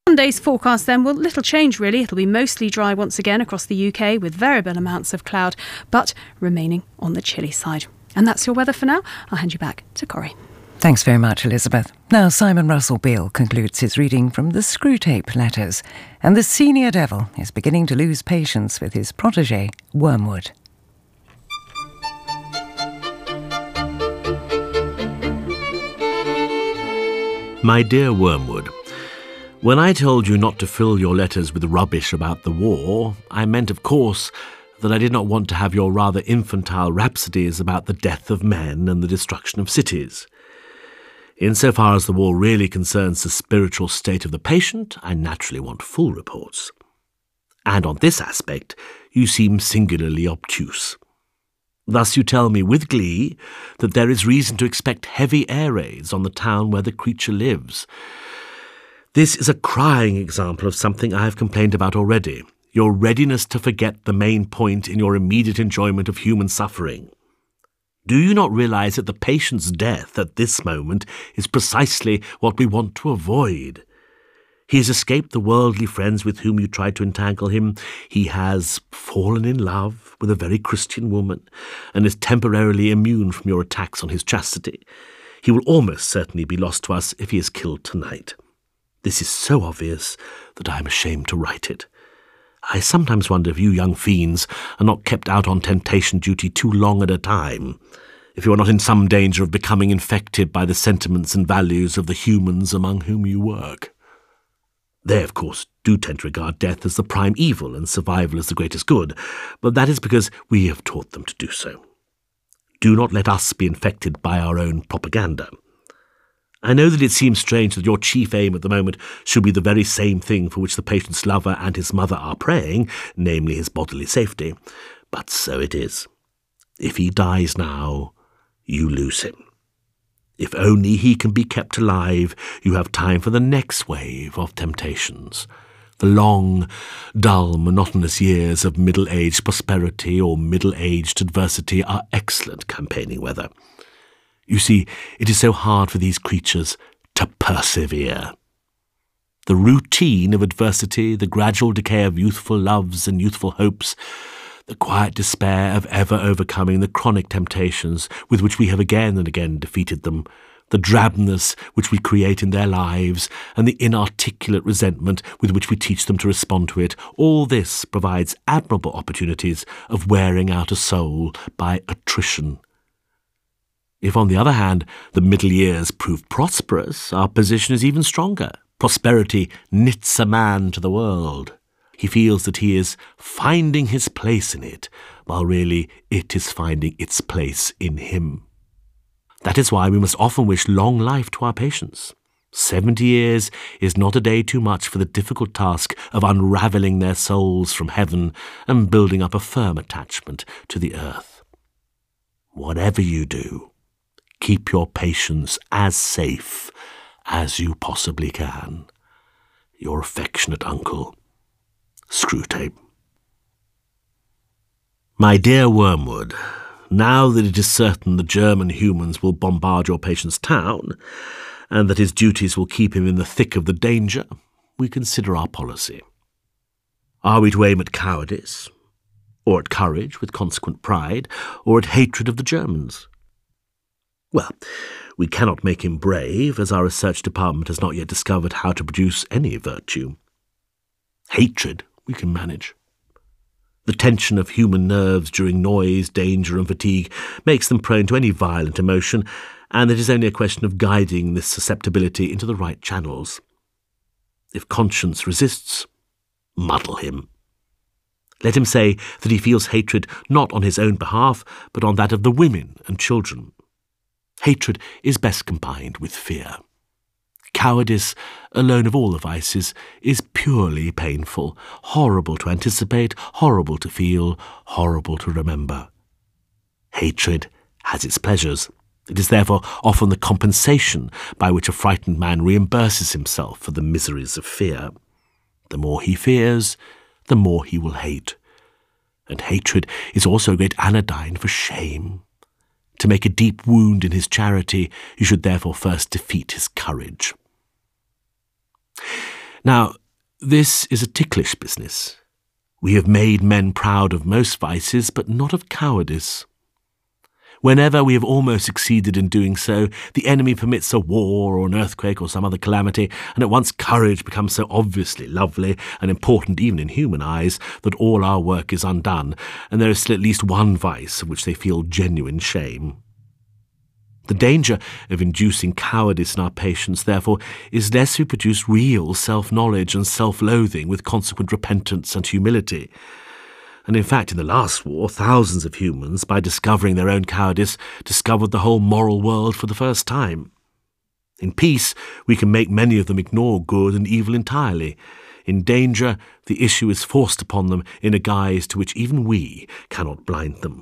Monday's forecast then, well, little change really. It'll be mostly dry once again across the UK with variable amounts of cloud, but remaining on the chilly side. And that's your weather for now. I'll hand you back to Corrie. Thanks very much, Elizabeth. Now Simon Russell Beale concludes his reading from the Screwtape Letters, and the senior devil is beginning to lose patience with his protégé, Wormwood. My dear Wormwood, when I told you not to fill your letters with rubbish about the war, I meant, of course, that I did not want to have your rather infantile rhapsodies about the death of men and the destruction of cities. Insofar as the war really concerns the spiritual state of the patient, I naturally want full reports. And on this aspect, you seem singularly obtuse. Thus you tell me with glee that there is reason to expect heavy air raids on the town where the creature lives. This is a crying example of something I have complained about already, your readiness to forget the main point in your immediate enjoyment of human suffering. Do you not realize that the patient's death at this moment is precisely what we want to avoid? He has escaped the worldly friends with whom you tried to entangle him. He has fallen in love with a very Christian woman and is temporarily immune from your attacks on his chastity. He will almost certainly be lost to us if he is killed tonight. This is so obvious that I am ashamed to write it. I sometimes wonder if you young fiends are not kept out on temptation duty too long at a time, if you are not in some danger of becoming infected by the sentiments and values of the humans among whom you work. They, of course, do tend to regard death as the prime evil and survival as the greatest good, but that is because we have taught them to do so. Do not let us be infected by our own propaganda. I know that it seems strange that your chief aim at the moment should be the very same thing for which the patient's lover and his mother are praying, namely his bodily safety, but so it is. If he dies now, you lose him. If only he can be kept alive, you have time for the next wave of temptations. The long, dull, monotonous years of middle-aged prosperity or middle-aged adversity are excellent campaigning weather. You see, it is so hard for these creatures to persevere. The routine of adversity, the gradual decay of youthful loves and youthful hopes, the quiet despair of ever overcoming the chronic temptations with which we have again and again defeated them, the drabness which we create in their lives, and the inarticulate resentment with which we teach them to respond to it, all this provides admirable opportunities of wearing out a soul by attrition. If, on the other hand, the middle years prove prosperous, our position is even stronger. Prosperity knits a man to the world. He feels that he is finding his place in it, while really it is finding its place in him. That is why we must often wish long life to our patients. 70 years is not a day too much for the difficult task of unravelling their souls from heaven and building up a firm attachment to the earth. Whatever you do, keep your patients as safe as you possibly can. Your affectionate uncle, Screwtape. My dear Wormwood, now that it is certain the German humans will bombard your patient's town, and that his duties will keep him in the thick of the danger, we consider our policy. Are we to aim at cowardice, or at courage with consequent pride, or at hatred of the Germans? Well, we cannot make him brave, as our research department has not yet discovered how to produce any virtue. Hatred we can manage. The tension of human nerves during noise, danger and fatigue makes them prone to any violent emotion, and it is only a question of guiding this susceptibility into the right channels. If conscience resists, muddle him. Let him say that he feels hatred not on his own behalf, but on that of the women and children. Hatred is best combined with fear. Cowardice, alone of all the vices, is purely painful, horrible to anticipate, horrible to feel, horrible to remember. Hatred has its pleasures. It is therefore often the compensation by which a frightened man reimburses himself for the miseries of fear. The more he fears, the more he will hate. And hatred is also a great anodyne for shame. To make a deep wound in his charity, you should therefore first defeat his courage. Now, this is a ticklish business. We have made men proud of most vices, but not of cowardice. Whenever we have almost succeeded in doing so, the enemy permits a war or an earthquake or some other calamity, and at once courage becomes so obviously lovely and important even in human eyes that all our work is undone, and there is still at least one vice of which they feel genuine shame. The danger of inducing cowardice in our patients, therefore, is lest we produce real self-knowledge and self-loathing with consequent repentance and humility. And in fact, in the last war, thousands of humans, by discovering their own cowardice, discovered the whole moral world for the first time. In peace, we can make many of them ignore good and evil entirely. In danger, the issue is forced upon them in a guise to which even we cannot blind them.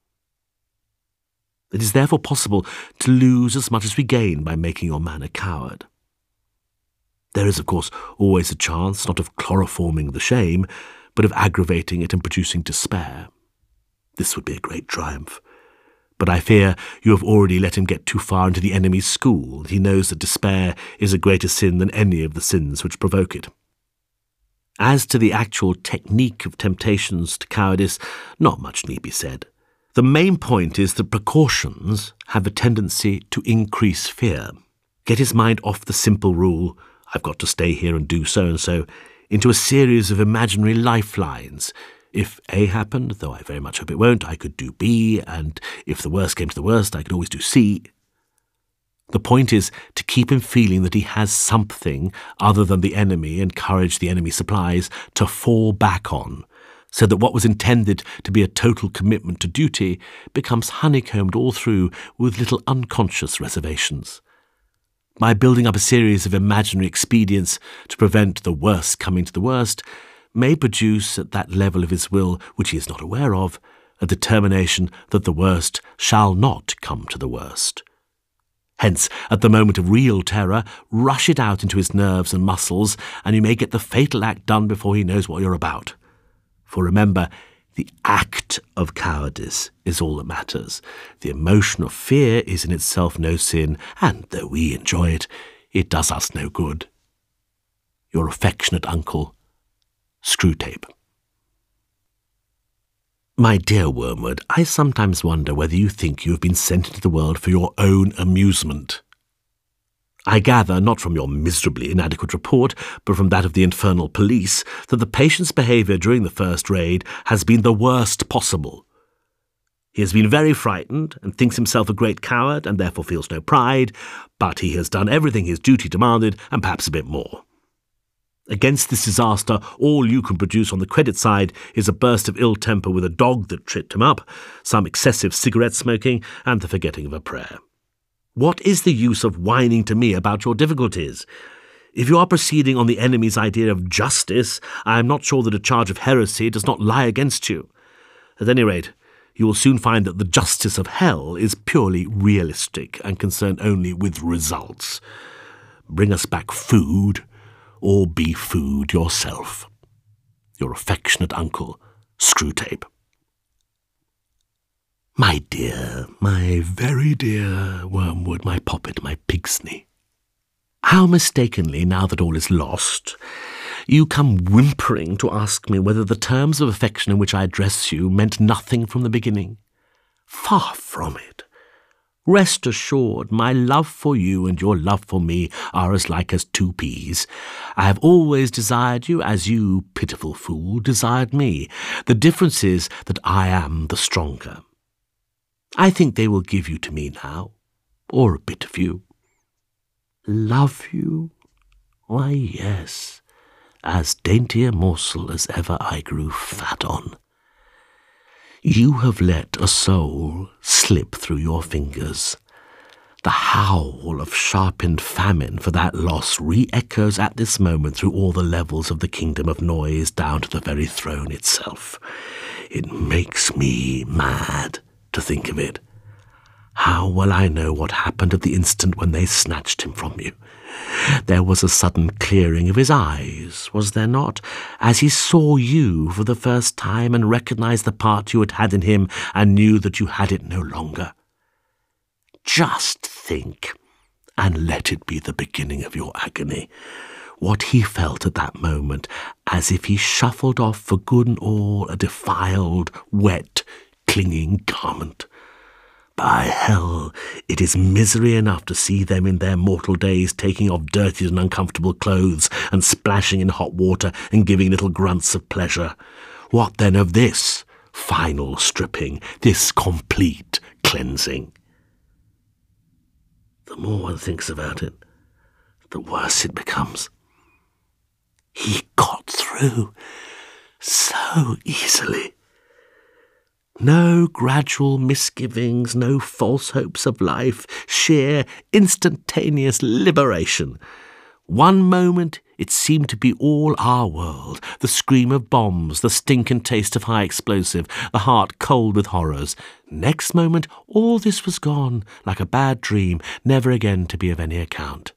It is therefore possible to lose as much as we gain by making your man a coward. There is, of course, always a chance not of chloroforming the shame, but of aggravating it and producing despair. This would be a great triumph. But I fear you have already let him get too far into the enemy's school, that he knows that despair is a greater sin than any of the sins which provoke it. As to the actual technique of temptations to cowardice, not much need be said. The main point is that precautions have a tendency to increase fear. Get his mind off the simple rule, I've got to stay here and do so-and-so, into a series of imaginary lifelines. If A happened, though I very much hope it won't, I could do B, and if the worst came to the worst, I could always do C. The point is to keep him feeling that he has something other than the enemy and courage the enemy supplies to fall back on, so that what was intended to be a total commitment to duty becomes honeycombed all through with little unconscious reservations. By building up a series of imaginary expedients to prevent the worst coming to the worst, may produce at that level of his will which he is not aware of, a determination that the worst shall not come to the worst. Hence, at the moment of real terror, rush it out into his nerves and muscles, and you may get the fatal act done before he knows what you're about. For remember, the act of cowardice is all that matters. The emotion of fear is in itself no sin, and though we enjoy it, it does us no good. Your affectionate uncle, Screwtape. My dear Wormwood, I sometimes wonder whether you think you have been sent into the world for your own amusement. I gather, not from your miserably inadequate report, but from that of the infernal police, that the patient's behaviour during the first raid has been the worst possible. He has been very frightened, and thinks himself a great coward, and therefore feels no pride, but he has done everything his duty demanded, and perhaps a bit more. Against this disaster, all you can produce on the credit side is a burst of ill temper with a dog that tripped him up, some excessive cigarette smoking, and the forgetting of a prayer. What is the use of whining to me about your difficulties? If you are proceeding on the enemy's idea of justice, I am not sure that a charge of heresy does not lie against you. At any rate, you will soon find that the justice of hell is purely realistic and concerned only with results. Bring us back food, or be food yourself. Your affectionate uncle, Screwtape. My dear, my very dear Wormwood, my poppet, my pigsney, how mistakenly, now that all is lost, you come whimpering to ask me whether the terms of affection in which I address you meant nothing from the beginning. Far from it. Rest assured, my love for you and your love for me are as like as two peas. I have always desired you as you, pitiful fool, desired me. The difference is that I am the stronger. I think they will give you to me now, or a bit of you. Love you? Why, yes, as dainty a morsel as ever I grew fat on. You have let a soul slip through your fingers. The howl of sharpened famine for that loss re-echoes at this moment through all the levels of the kingdom of noise down to the very throne itself. It makes me mad to think of it. How well I know what happened at the instant when they snatched him from you. There was a sudden clearing of his eyes, was there not, as he saw you for the first time and recognized the part you had had in him and knew that you had it no longer. Just think, and let it be the beginning of your agony. what he felt at that moment, as if he shuffled off for good and all a defiled, wet, clinging garment. By hell, it is misery enough to see them in their mortal days taking off dirty and uncomfortable clothes and splashing in hot water and giving little grunts of pleasure. What then of this final stripping, this complete cleansing? The more one thinks about it, the worse it becomes. He got through so easily. No gradual misgivings, no false hopes of life, sheer, instantaneous liberation. One moment it seemed to be all our world, the scream of bombs, the stink and taste of high explosive, the heart cold with horrors. Next moment all this was gone, like a bad dream, never again to be of any account.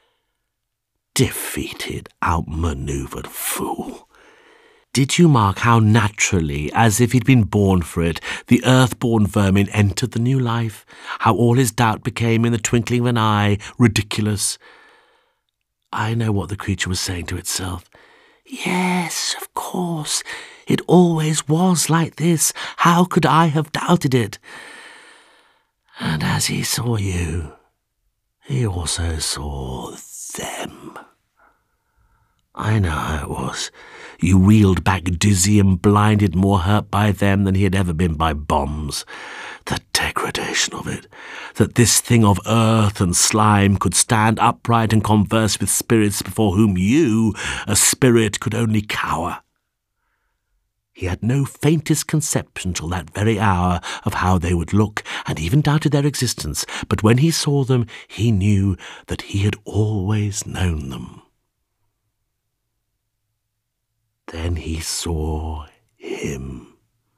Defeated, outmanoeuvred fool. Did you mark how naturally, as if he'd been born for it, the earth-born vermin entered the new life? How all his doubt became, in the twinkling of an eye, ridiculous? I know what the creature was saying to itself. Yes, of course, it always was like this. How could I have doubted it? And as he saw you, he also saw them. I know how it was. You reeled back dizzy and blinded, more hurt by them than he had ever been by bombs. The degradation of it, that this thing of earth and slime could stand upright and converse with spirits before whom you, a spirit, could only cower. He had no faintest conception till that very hour of how they would look, and even doubted their existence, but when he saw them, he knew that he had always known them. Then he saw him.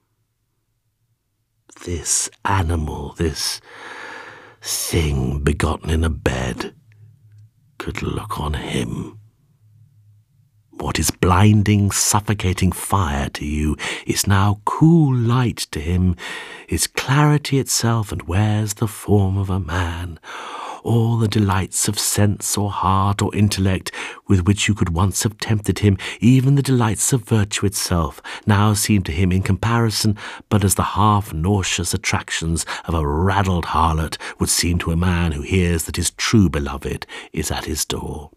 This animal, this thing begotten in a bed, could look on him. What is blinding, suffocating fire to you is now cool light to him, is clarity itself, and wears the form of a man. All the delights of sense or heart or intellect with which you could once have tempted him, even the delights of virtue itself, now seem to him in comparison but as the half-nauseous attractions of a raddled harlot would seem to a man who hears that his true beloved is at his door.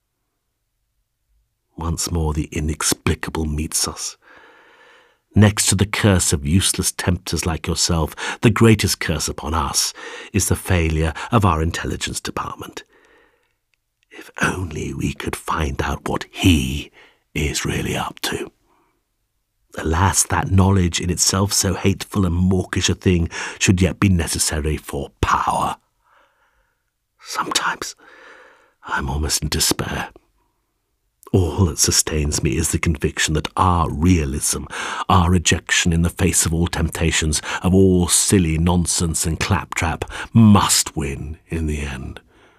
Once more the inexplicable meets us. Next to the curse of useless tempters like yourself, the greatest curse upon us is the failure of our intelligence department. If only we could find out what he is really up to. Alas, that knowledge, in itself so hateful and mawkish a thing, should yet be necessary for power. Sometimes I'm almost in despair. All that sustains me is the conviction that our realism, our rejection in the face of all temptations, of all silly nonsense and claptrap, must win in the end.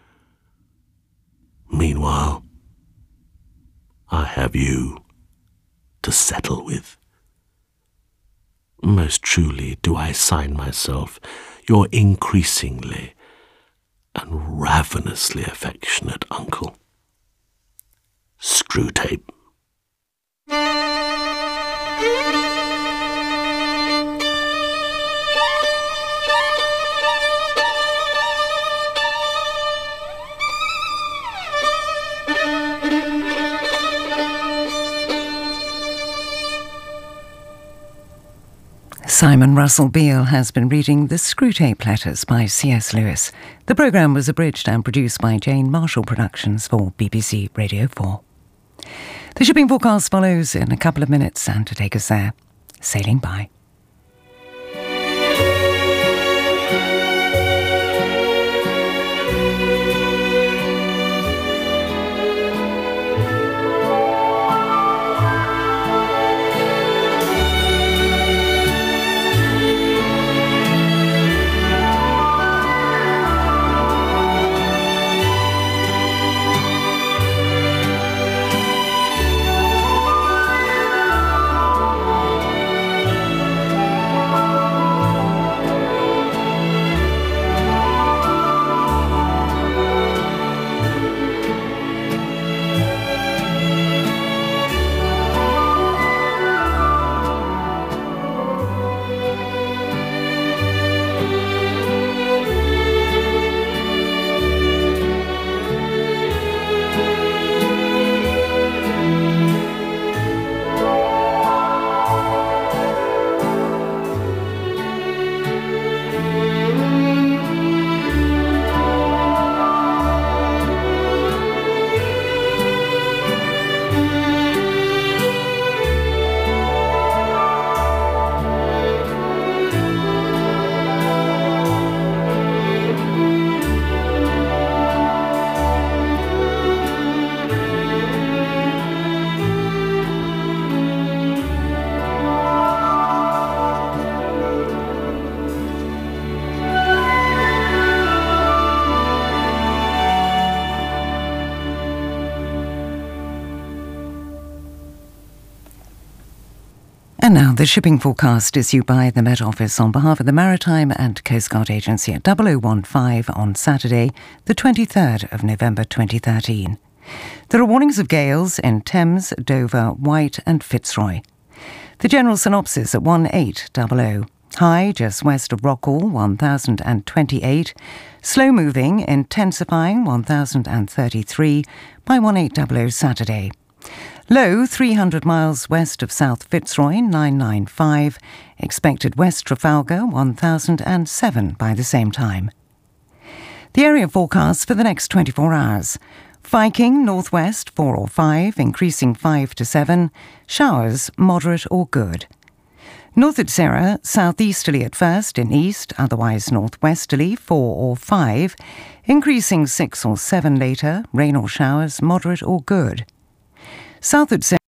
Meanwhile, I have you to settle with. Most truly do I sign myself your increasingly and ravenously affectionate uncle, Screwtape. Simon Russell Beale has been reading The Screwtape Letters by C.S. Lewis. The programme was abridged and produced by Jane Marshall Productions for BBC Radio 4. The shipping forecast follows in a couple of minutes, and to take us there, sailing by. And now the shipping forecast issued by the Met Office on behalf of the Maritime and Coast Guard Agency at 0015 on Saturday, the 23rd of November 2013. There are warnings of gales in Thames, Dover, Wight and Fitzroy. The general synopsis at 1800. High just west of Rockall, 1028. Slow moving, intensifying, 1033 by 1800 Saturday. Low 300 miles west of South Fitzroy, 995. Expected West Trafalgar, 1007 by the same time. The area forecast for the next 24 hours. Viking, northwest, 4 or 5, increasing 5 to 7. Showers, moderate or good. North at Sarah, southeasterly at first, in east, otherwise northwesterly, 4 or 5. Increasing 6 or 7 later, rain or showers, moderate or good. South at